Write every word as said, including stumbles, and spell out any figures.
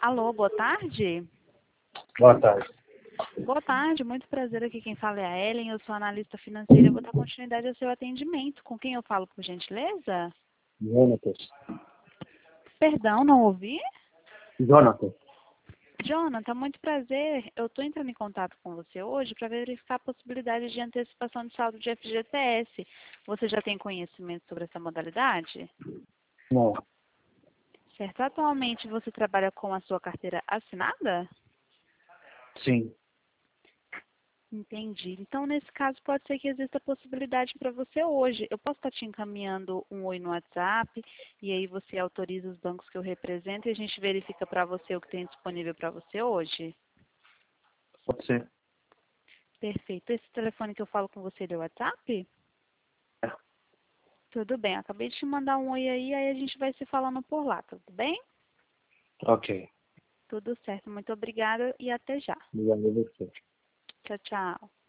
Alô, boa tarde. Boa tarde. Boa tarde, muito prazer aqui. Quem fala é a Ellen, eu sou analista financeira. Eu vou dar continuidade ao seu atendimento. Com quem eu falo, por gentileza? Jonathan. Perdão, não ouvi? Jonathan. Jonathan, muito prazer. Eu estou entrando em contato com você hoje para verificar a possibilidade de antecipação de saldo de F G T S. Você já tem conhecimento sobre essa modalidade? Não. Certo. Atualmente você trabalha com a sua carteira assinada? Sim. Entendi. Então, nesse caso, pode ser que exista possibilidade para você hoje. Eu posso estar te encaminhando um oi no WhatsApp e aí você autoriza os bancos que eu represento e a gente verifica para você o que tem disponível para você hoje? Pode ser. Perfeito. Esse telefone que eu falo com você é o WhatsApp? É. Tudo bem. Acabei de te mandar um oi aí, aí a gente vai se falando por lá, tudo bem? Ok. Tudo certo. Muito obrigada e até já. Obrigado a você. Tchau, tchau.